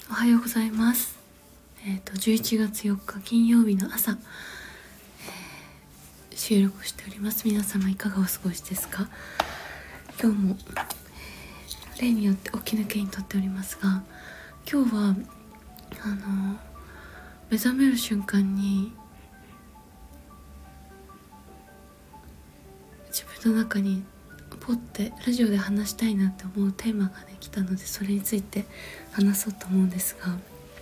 おはようございます。11月4日金曜日の朝、収録しております。皆様いかがお過ごしですか？今日も、例によって起き抜けにとっておりますが、今日は目覚める瞬間に自分の中にポッてラジオで話したいなって思うテーマがね来たので、それについて話そうと思うんですが、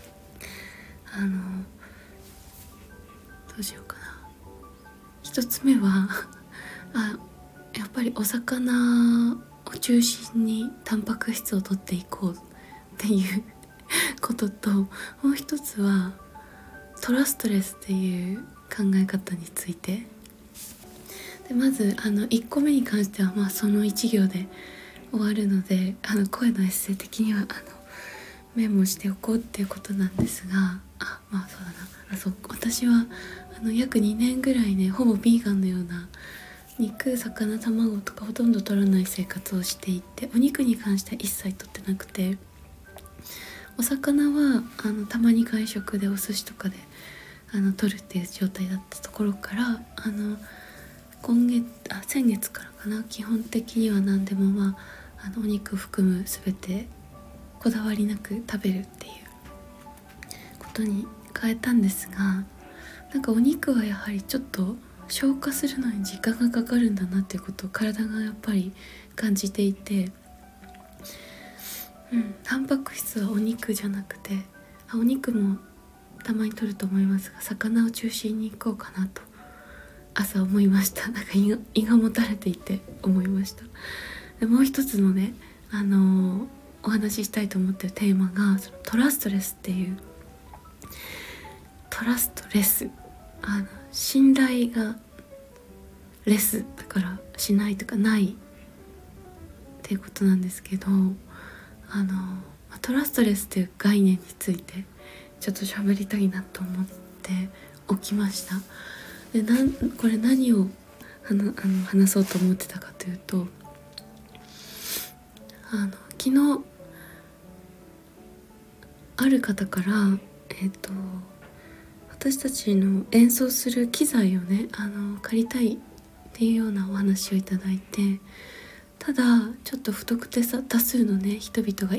どうしようかな。一つ目はやっぱりお魚を中心にタンパク質を取っていこうっていうことと、もう一つはトラストレスっていう考え方についてで、まず1個目に関してはその1行で終わるので、声のエッセイ的にはメモしておこうっていうことなんですが、私は約2年ぐらいね、ほぼビーガンのような肉、魚、卵とかほとんど取らない生活をしていて、お肉に関しては一切取ってなくて、お魚はたまに外食でお寿司とかで取るっていう状態だったところから、先月からかな、基本的には何でもお肉を含む全てこだわりなく食べるっていうことに変えたんですが、お肉はやはりちょっと消化するのに時間がかかるんだなっていうことを体がやっぱり感じていて、タンパク質はお肉じゃなくて、お肉もたまに摂ると思いますが、魚を中心に行こうかなと朝思いました。胃がもたれていて思いました。でもう一つのね、お話ししたいと思ってるテーマがそのトラストレスっていう、トラストレス、信頼がレスだからしないとかないっていうことなんですけど、トラストレスっていう概念についてちょっと喋りたいなと思っておきました。でこれ何を話そうと思ってたかというと、昨日ある方から私たちの演奏する機材をね借りたいっていうようなお話をいただいて、ただちょっと不特定多数のね人々が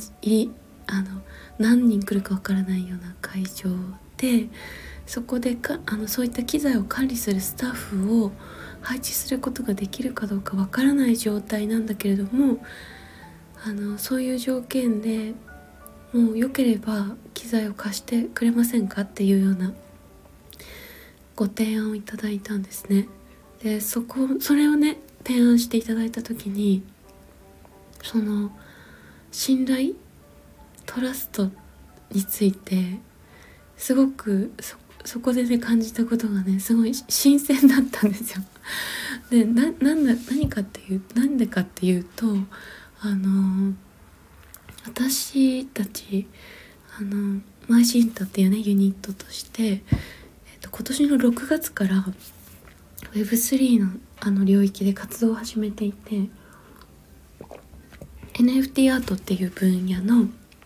何人来るかわからないような会場で、そこでそういった機材を管理するスタッフを配置することができるかどうかわからない状態なんだけれども、そういう条件でもう良ければ機材を貸してくれませんかっていうようなご提案をいただいたんですね。でそれをね提案していただいた時に、その信頼、トラストについてすごくそこでね感じたことがねすごい新鮮だったんですよ。でなんでかっていうと、私たちマイシンタっていうねユニットとして、今年の6月から Web3 の領域で活動を始めていて、 NFT アートっていう分野の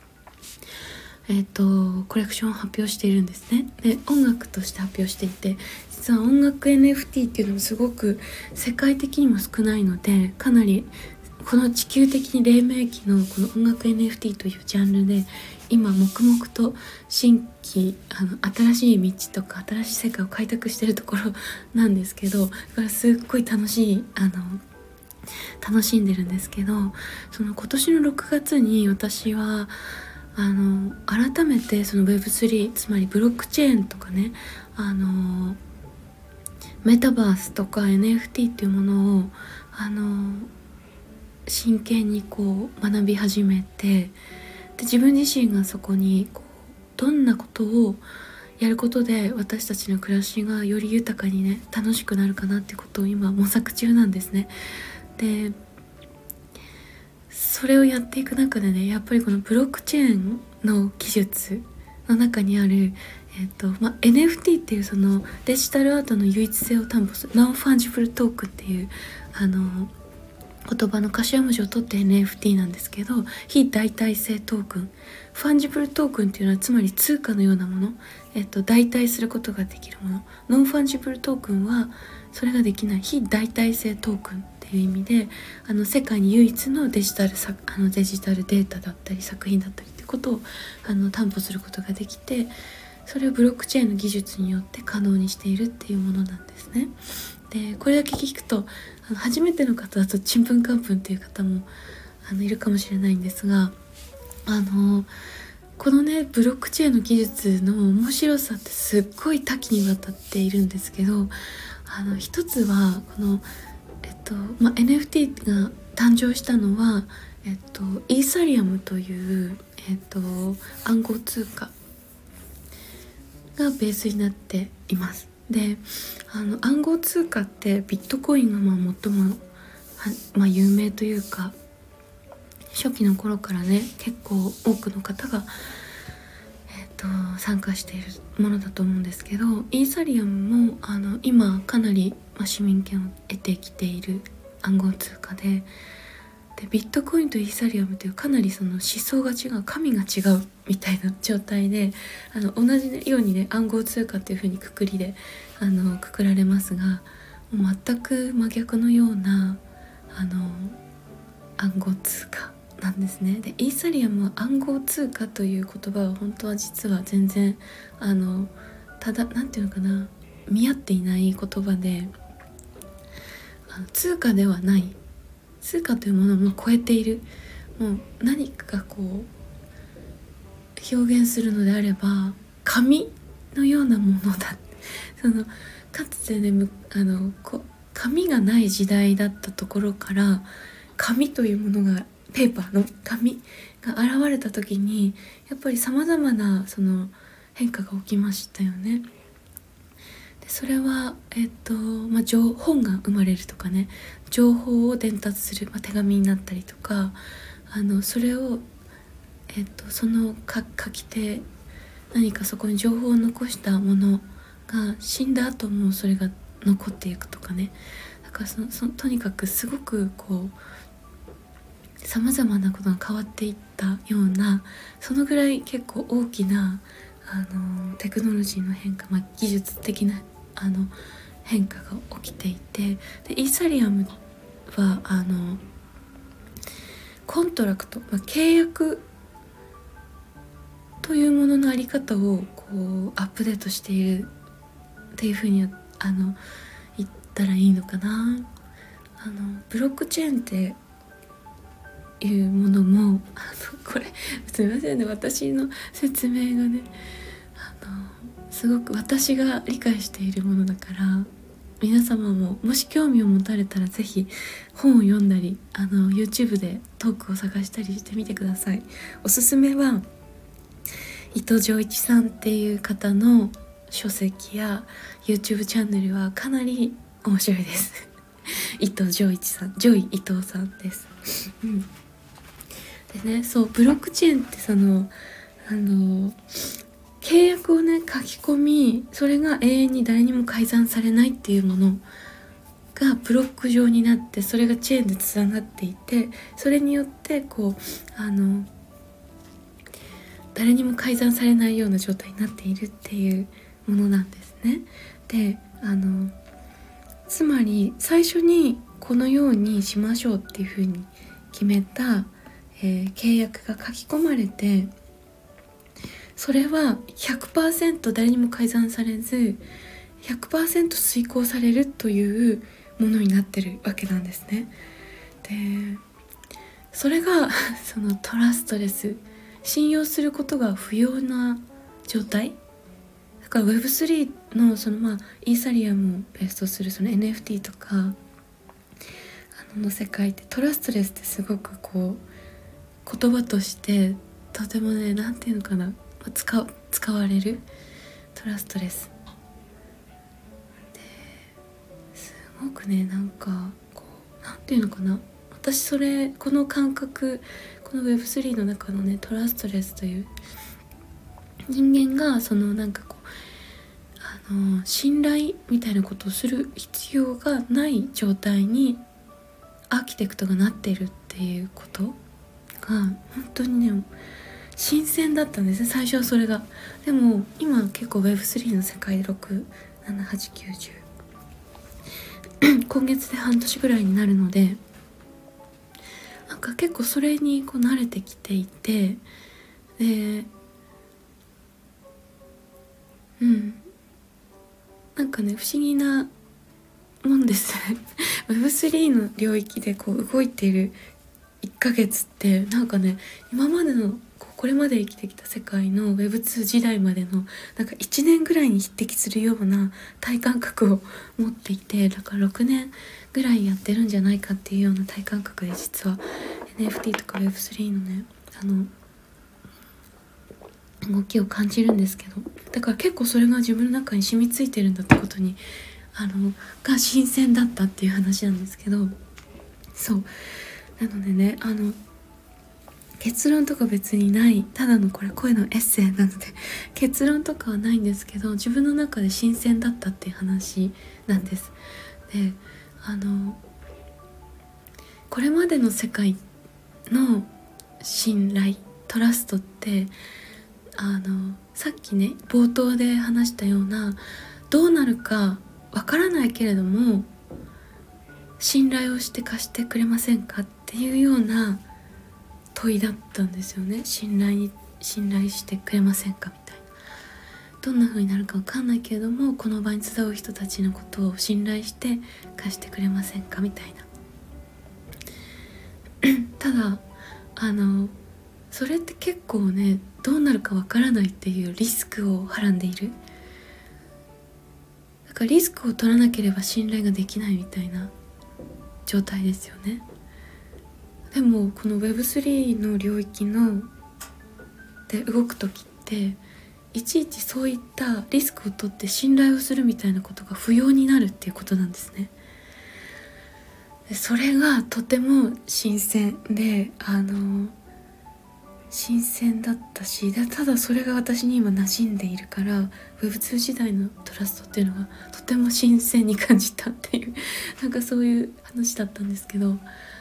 コレクションを発表しているんですね。で音楽として発表していて、実は音楽 NFT っていうのもすごく世界的にも少ないので、かなりこの地球的に黎明期のこの音楽 NFT というジャンルで今黙々と新しい道とか新しい世界を開拓しているところなんですけど、だからすっごい楽しんでるんですけど、その今年の6月に私は改めてその Web3、 つまりブロックチェーンとかね、メタバースとか NFT っていうものを真剣に学び始めて、で自分自身がそこにどんなことをやることで私たちの暮らしがより豊かにね楽しくなるかなっていうことを今模索中なんですね。でそれをやっていく中でね、やっぱりこのブロックチェーンの技術の中にある、NFT っていうそのデジタルアートの唯一性を担保するノンファンジブルトークンっていう言葉の頭文字を取って NFT なんですけど、非代替性トークン、ファンジブルトークンっていうのはつまり通貨のようなもの、代替することができるもの。ノンファンジブルトークンはそれができない非代替性トークンっていう意味で、世界に唯一のデジタルデータだったり作品だったりってことを担保することができて、それをブロックチェーンの技術によって可能にしているっていうものなんですね。でこれだけ聞くと初めての方だとちんぷんかんぷんっていう方もいるかもしれないんですが、このねブロックチェーンの技術の面白さってすっごい多岐にわたっているんですけど、一つはこの、NFT が誕生したのは、イーサリアムという、暗号通貨がベースになっています。で暗号通貨ってビットコインが最も有名というか、初期の頃からね結構多くの方が、参加しているものだと思うんですけど、イーサリアムも今かなり、市民権を得てきている暗号通貨で、ビットコインとイーサリアムというかなりその思想が違う、神が違うみたいな状態で、同じようにね暗号通貨っていう風にくくりでくくられますが、もう全く真逆のような暗号通貨なんですね。でイーサリアムは暗号通貨という言葉は本当は実は全然なんていうのかな、見合っていない言葉で、通貨ではない、通貨というものをもう超えている、もう何かこう表現するのであれば紙のようなものだ。かつてね紙がない時代だったところから、紙というものが、ペーパーの紙が現れた時にやっぱり様々なその変化が起きましたよね。でそれは本が生まれるとかね、情報を伝達する、手紙になったりとか、それをその書き手、何かそこに情報を残したものが死んだ後もそれが残っていくとかね。だからとにかくすごくこう様々なことが変わっていったような、そのぐらい結構大きなテクノロジーの変化、技術的な変化が起きていて、でイーサリアムはコントラクト、契約というもののあり方をこうアップデートしているっていうふうに言ったらいいのかな。ブロックチェーンっていうものもこれすみませんね、私の説明がねすごく私が理解しているものだから、皆様ももし興味を持たれたらぜひ本を読んだりYouTube でトークを探したりしてみてください。おすすめは伊藤浄一さんっていう方の書籍や YouTube チャンネルはかなり面白いです伊藤浄一さん、ジョイ伊藤さんです、でね、そうブロックチェーンって契約をね書き込み、それが永遠に誰にも改ざんされないっていうものがブロック状になって、それがチェーンでつながっていて、それによってこう誰にも改ざんされないような状態になっているっていうものなんですね。でつまり最初にこのようにしましょうっていうふうに決めた、契約が書き込まれて、それは 100% 誰にも改ざんされず 100% 遂行されるというものになってるわけなんですね。でそれがそのトラストレス、信用することが不要な状態だから、 Web3 のイーサリアムをベースとするその NFT とかの世界ってトラストレスってすごくこう言葉としてとてもね、なんていうのかな、使われるトラストレスですごくね、なんかこうなんていうのかな、私この感覚、この Web3 の中のねトラストレスという人間がなんかこう信頼みたいなことをする必要がない状態にアーキテクトがなっているっていうことが本当にね新鮮だったんですね、最初はそれが。でも今結構 Web3 の世界で67890今月で半年ぐらいになるので、なんか結構それにこう慣れてきていて、でなんかね不思議なもんですねWeb3 の領域でこう動いている1ヶ月ってなんかね、今までのこれまで生きてきた世界の Web2 時代までのなんか1年ぐらいに匹敵するような体感覚を持っていて、だから6年ぐらいやってるんじゃないかっていうような体感覚で、実は NFT とか Web3 のね動きを感じるんですけど、だから結構それが自分の中に染みついてるんだってことにが新鮮だったっていう話なんですけど、そうなのでね、結論とか別にない、ただのこれ声のエッセイなので結論とかはないんですけど、自分の中で新鮮だったっていう話なんです。でこれまでの世界の信頼トラストってさっきね冒頭で話したような、どうなるかわからないけれども信頼をして貸してくれませんかっていうような問いだったんですよね。信頼してくれませんかみたいな、どんな風になるかわかんないけれどもこの場に集う人たちのことを信頼して貸してくれませんかみたいなただそれって結構ね、どうなるかわからないっていうリスクをはらんでいる。だからリスクを取らなければ信頼ができないみたいな状態ですよね。でもこの Web3 の領域で動く時っていちいちそういったリスクを取って信頼をするみたいなことが不要になるっていうことなんですね。でそれがとても新鮮で新鮮だったし、ただそれが私に今馴染んでいるから Web2 時代のトラストっていうのがとても新鮮に感じたっていうなんかそういう話だったんですけど、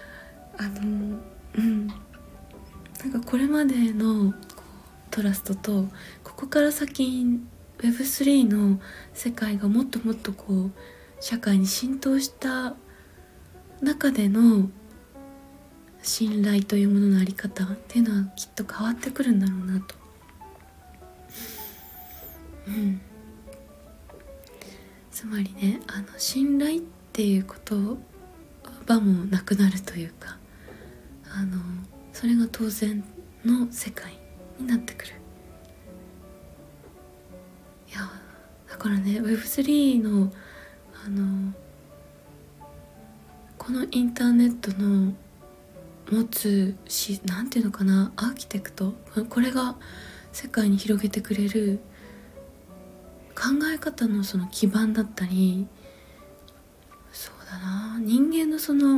なんかこれまでのトラストとここから先 Web3 の世界がもっともっとこう社会に浸透した中での信頼というもののあり方っていうのはきっと変わってくるんだろうなと、つまりね信頼っていう言葉もなくなるというかそれが当然の世界になってくる。いやだからね Web3 のこのインターネットの持つなんていうのかな、アーキテクト、これが世界に広げてくれる考え方のその基盤だったり、そうだな、人間のその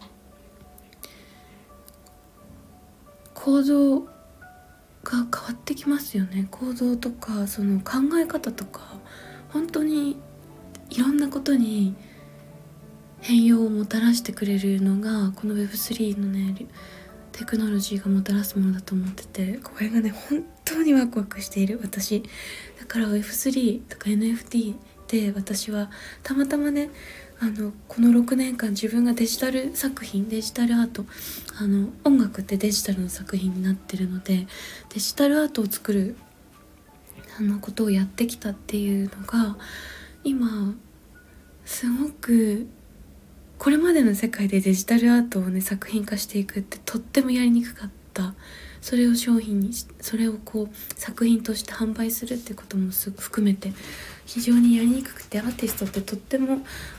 行動が変わってきますよね。行動とかその考え方とか本当にいろんなことに変容をもたらしてくれるのがこの Web3 のねテクノロジーがもたらすものだと思ってて、これがね本当にワクワクしている私だから。 Web3 とか NFT で私はたまたまねこの6年間自分がデジタル作品、デジタルアート、音楽ってデジタルの作品になってるので、デジタルアートを作ることをやってきたっていうのが今すごく、これまでの世界でデジタルアートをね作品化していくってとってもやりにくかった。それを商品にそれをこう作品として販売するってことも含めて非常にやりにくくて、アーティストってとっても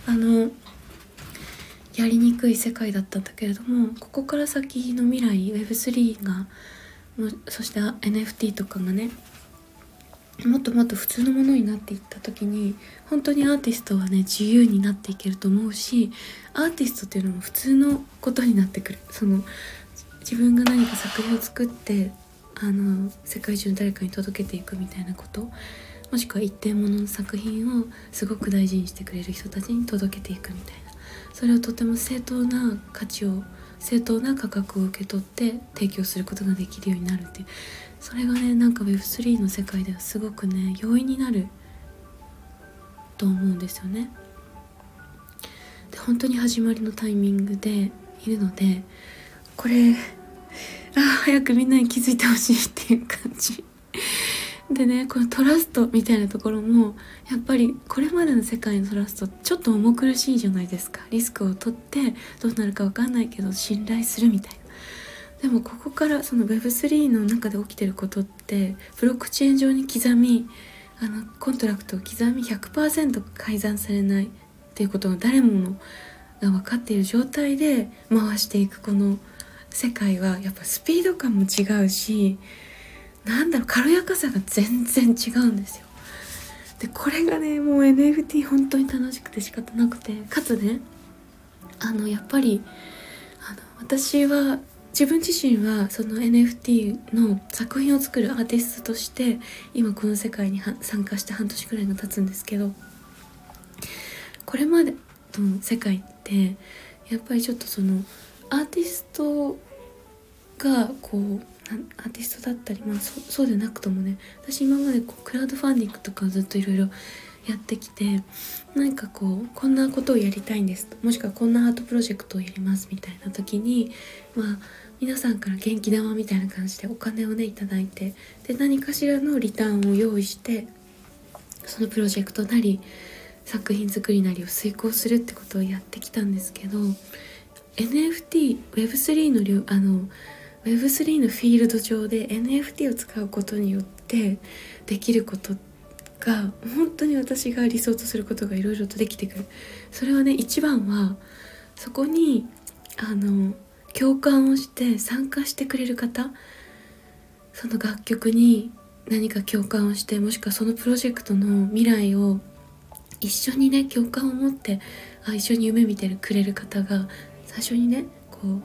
やりにくい世界だったんだけれども、ここから先の未来 Web3 がそして NFT とかがねもっともっと普通のものになっていった時に本当にアーティストはね自由になっていけると思うし、アーティストっていうのも普通のことになってくる。その自分が何か作品を作って世界中の誰かに届けていくみたいなこと、もしくは一点物の作品をすごく大事にしてくれる人たちに届けていくみたいな、 それをとても正当な価値を、正当な価格を受け取って提供することができるようになるっていう、それがねなんか Web3 の世界ではすごくね容易になると思うんですよね。で本当に始まりのタイミングでいるので、これ早くみんなに気づいてほしいっていう感じでね、このトラストみたいなところもやっぱりこれまでの世界のトラストちょっと重苦しいじゃないですか。リスクを取ってどうなるか分かんないけど信頼するみたいな。でもここからその Web3 の中で起きてることってブロックチェーン上に刻み、コントラクトを刻み 100% 改ざんされないっていうことが誰もが分かっている状態で回していくこの世界はやっぱスピード感も違うし、軽やかさが全然違うんですよ。でこれがねもう NFT 本当に楽しくて仕方なくて、かつねやっぱり私は自分自身はその NFT の作品を作るアーティストとして今この世界に参加して半年くらいが経つんですけど、これまでの世界ってやっぱりちょっとそのアーティストがこうアーティストだったり、そうでなくともね、私今までクラウドファンディングとかずっといろいろやってきて、何かこんなことをやりたいんですと、もしくはこんなアートプロジェクトをやりますみたいな時に、皆さんから元気玉みたいな感じでお金をねいただいて、で何かしらのリターンを用意してそのプロジェクトなり作品作りなりを遂行するってことをやってきたんですけど、 NFT Web3 のWeb3 のフィールド上で NFT を使うことによってできることが本当に私が理想とすることがいろいろとできてくる。それはね、一番はそこに共感をして参加してくれる方、その楽曲に何か共感をして、もしくはそのプロジェクトの未来を一緒にね共感を持って一緒に夢見てくれる方が最初にね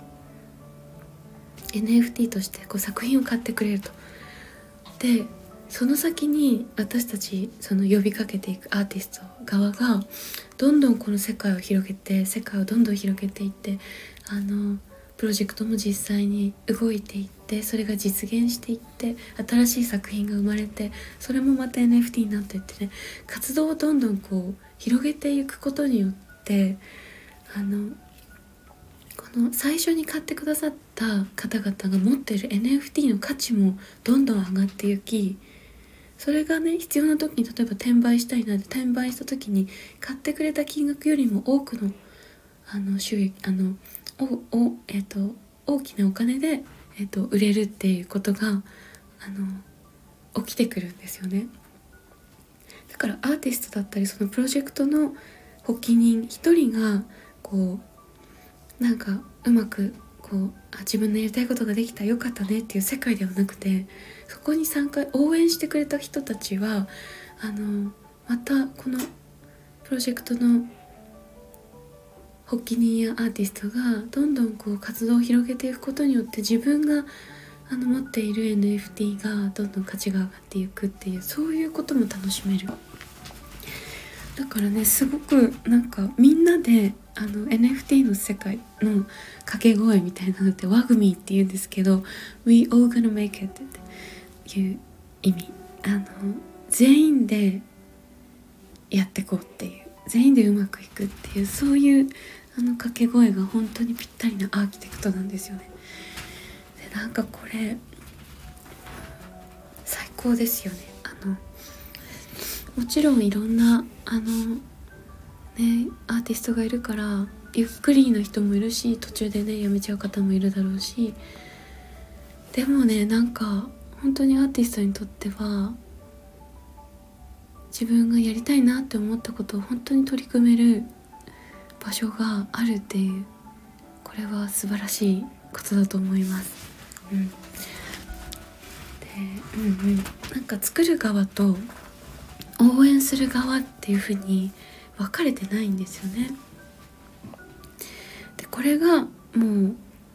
NFT として作品を買ってくれると。でその先に私たちその呼びかけていくアーティスト側がどんどんこの世界を広げて、世界をどんどん広げていって、プロジェクトも実際に動いていって、それが実現していって新しい作品が生まれて、それもまた NFT になっていってね、活動をどんどん広げていくことによってこの最初に買ってくださった方々が持っている NFT の価値もどんどん上がっていき、それがね必要な時に例えば転売したいなって転売した時に買ってくれた金額よりも多くの収益大きなお金で、売れるっていうことが起きてくるんですよね。だからアーティストだったりそのプロジェクトの発起人一人がうまく自分のやりたいことができたよかったねっていう世界ではなくて、そこに応援してくれた人たちはまたこのプロジェクトの発起人やアーティストがどんどん活動を広げていくことによって自分が持っている NFT がどんどん価値が上がっていくっていう、そういうことも楽しめる。だからねすごくみんなでNFT の世界の掛け声みたいなのってワグミって言うんですけど、 We all gonna make it っていう意味、全員でやってこうっていう、全員でうまくいくっていう、そういう掛け声が本当にぴったりなアーキテクトなんですよね。でこれ最高ですよね。もちろんいろんなアーティストがいるからゆっくりの人もいるし、途中でねやめちゃう方もいるだろうし、でもね本当にアーティストにとっては自分がやりたいなって思ったことを本当に取り組める場所があるっていう、これは素晴らしいことだと思います。作る側と応援する側っていう風に分かれてないんですよね。でこれがもう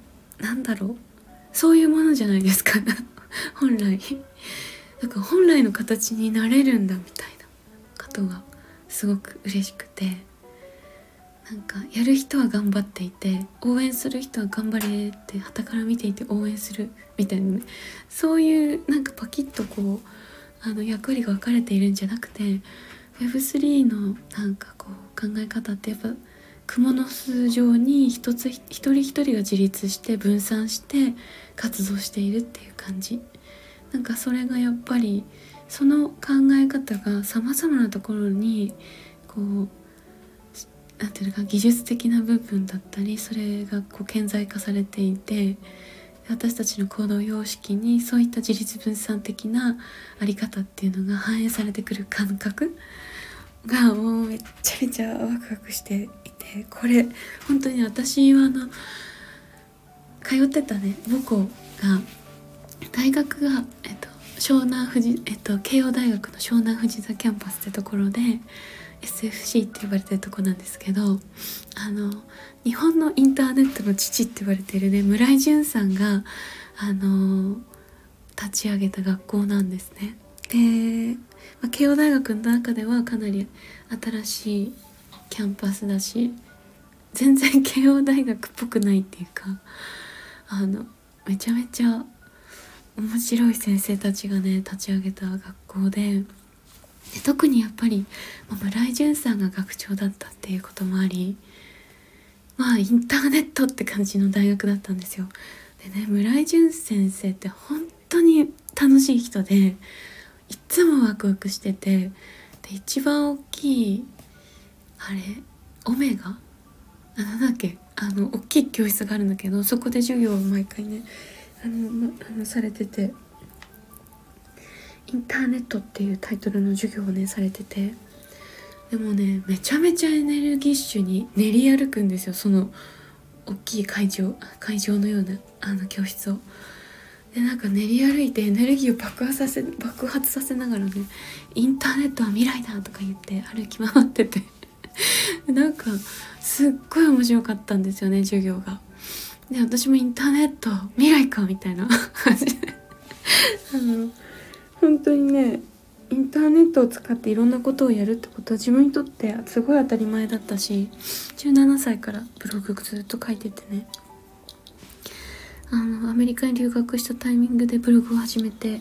そういうものじゃないですか本来本来の形になれるんだみたいなことがすごく嬉しくて、 なんかやる人は頑張っていて、応援する人は頑張れって傍から見ていて応援するみたいなね、そういうなんかパキッとこう役割が分かれているんじゃなくて、 Web3 のなんかこう考え方ってやっぱ蜘蛛の巣状に一人一人が自立して分散して活動しているっていう感じ。なんかそれがやっぱりその考え方がさまざまなところにこうなんていうのか、技術的な部分だったり、それがこう顕在化されていて、私たちの行動様式にそういった自立分散的なあり方っていうのが反映されてくる感覚がもうめっちゃめちゃワクワクしていて、これ本当に私は通ってたね母校が大学が湘南富士慶応大学の湘南富士座キャンパスってところで SFC って呼ばれてるとこなんですけど、日本のインターネットの父って言われてるね村井淳さんが立ち上げた学校なんですね。で、慶応大学の中ではかなり新しいキャンパスだし、全然慶応大学っぽくないっていうか、めちゃめちゃ面白い先生たちがね立ち上げた学校で、特にやっぱり村井淳さんが学長だったっていうこともあり、インターネットって感じの大学だったんですよ。でね、村井淳先生って本当に楽しい人で、いつもワクワクしてて、で一番大きいオメガなんだっけ、大きい教室があるんだけど、そこで授業を毎回ねされてて、インターネットっていうタイトルの授業をねされてて、でもねめちゃめちゃエネルギッシュに練り歩くんですよ、その大きい会場のような教室を。でなんか練り歩いてエネルギーを爆発させながらね、インターネットは未来だとか言って歩き回っててなんかすっごい面白かったんですよね授業が。で私もインターネット未来かみたいな感じで本当にねインターネットを使っていろんなことをやるってことは自分にとってすごい当たり前だったし、17歳からブログずっと書いててね、アメリカに留学したタイミングでブログを始めて、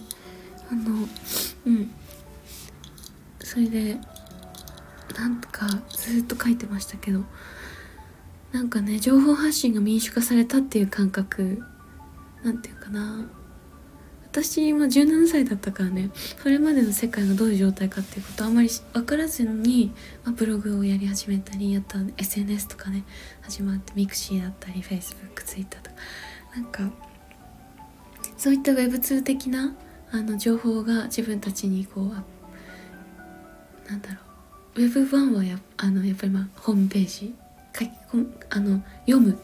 それでなんかずっと書いてましたけど、なんかね情報発信が民主化されたっていう感覚、なんていうかな、私も17歳だったからね、それまでの世界がどういう状態かっていうことあんまり分からずに、ブログをやり始めたり、やった SNS とかね始まって、ミクシーだったり Facebook、Twitter とか、なんかそういった Web2 的な情報が自分たちにこうなんだろう、 Web1 はやっぱりホームページ読む、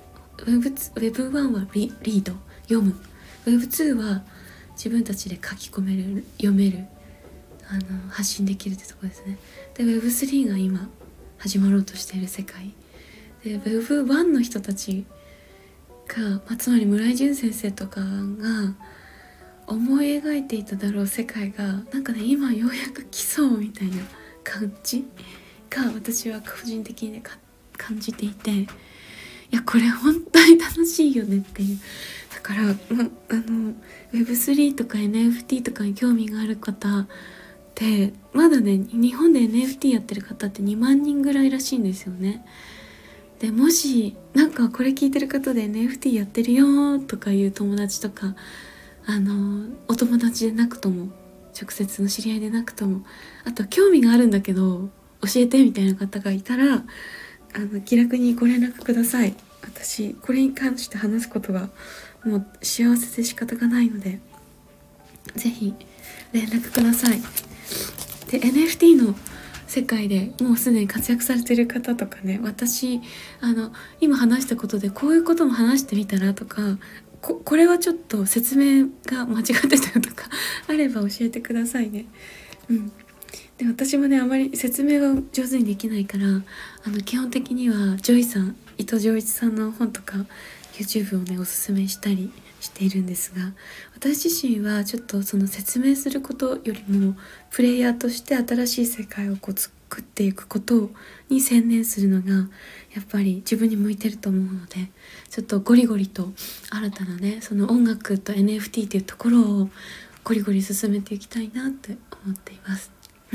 Web1 はリード読む、 Web2 は自分たちで書き込める、読める、発信できるってとこですね。で Web3 が今始まろうとしている世界で、 Web1 の人たちが、つまり村井淳先生とかが思い描いていただろう世界がなんかね今ようやく来そうみたいな感じが私は個人的にね感じていて、いやこれ本当に楽しいよねっていう。だから、Web3 とか NFT とかに興味がある方ってまだね日本で NFT やってる方って2万人ぐらいらしいんですよね。でもしなんかこれ聞いてる方で NFT やってるよとかいう友達とかお友達でなくとも直接の知り合いでなくとも、あと興味があるんだけど教えてみたいな方がいたら気楽にご連絡ください。私これに関して話すことがもう幸せで仕方がないので、ぜひ連絡ください。で NFT の世界でもうすでに活躍されてる方とかね、私今話したことでこういうことも話してみたらとか、これはちょっと説明が間違ってたとかあれば教えてくださいね。で私もねあまり説明が上手にできないから、基本的にはジョイさん、伊藤浄一さんの本とか YouTube をねおすすめしたりしているんですが、私自身はちょっとその説明することよりもプレイヤーとして新しい世界をこう作っていくことに専念するのがやっぱり自分に向いてると思うので、ちょっとゴリゴリと新たなね、その音楽と NFT っていうところをゴリゴリ進めていきたいなって思っています。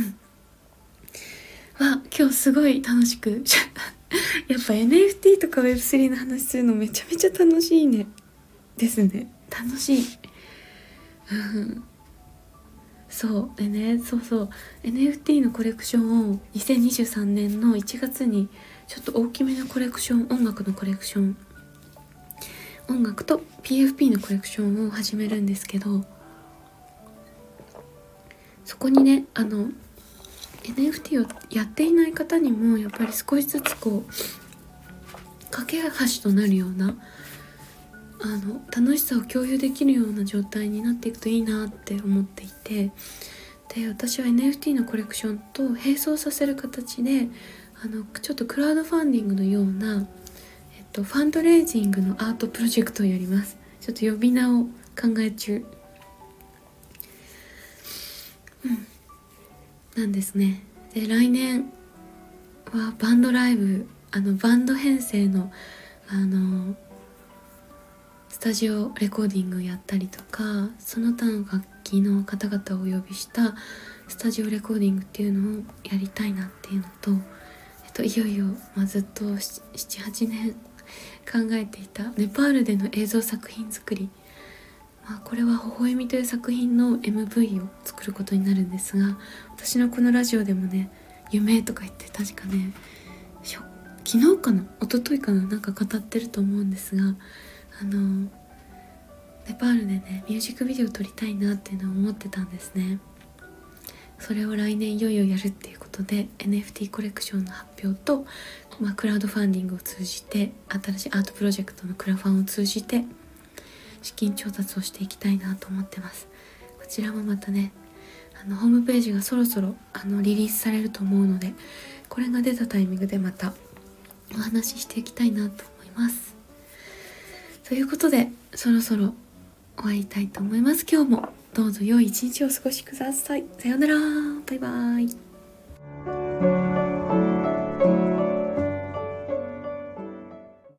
今日すごい楽しくやっぱ NFT とか Web3 の話するのめちゃめちゃ楽しいねですね。楽しい。そうでね、NFT のコレクションを2023年の1月にちょっと大きめのコレクション、音楽のコレクション、音楽と PFP のコレクションを始めるんですけど、そこにねNFT をやっていない方にもやっぱり少しずつこう架け橋となるような楽しさを共有できるような状態になっていくといいなって思っていて、で私は NFT のコレクションと並走させる形でちょっとクラウドファンディングのような、ファンドレイジングのアートプロジェクトをやります。ちょっと呼び名を考え中なんですね。で来年はバンドライブ、バンド編成のスタジオレコーディングをやったりとか、その他の楽器の方々をお呼びしたスタジオレコーディングっていうのをやりたいなっていうのと、いよいよ、ずっと 7,8 年考えていたネパールでの映像作品作り、これは微笑みという作品の MV を作ることになるんですが、私のこのラジオでもね、夢とか言って確かね、昨日かな一昨日かな、なんか語ってると思うんですが、ネパールでねミュージックビデオを撮りたいなっていうのを思ってたんですね。それを来年いよいよやるっていうことで NFT コレクションの発表と、クラウドファンディングを通じて、新しいアートプロジェクトのクラファンを通じて資金調達をしていきたいなと思ってます。こちらもまたねホームページがそろそろリリースされると思うので、これが出たタイミングでまたお話ししていきたいなと思います。ということでそろそろ終わりたいと思います。今日もどうぞ良い一日をお過ごしください。さようなら。バイバイ。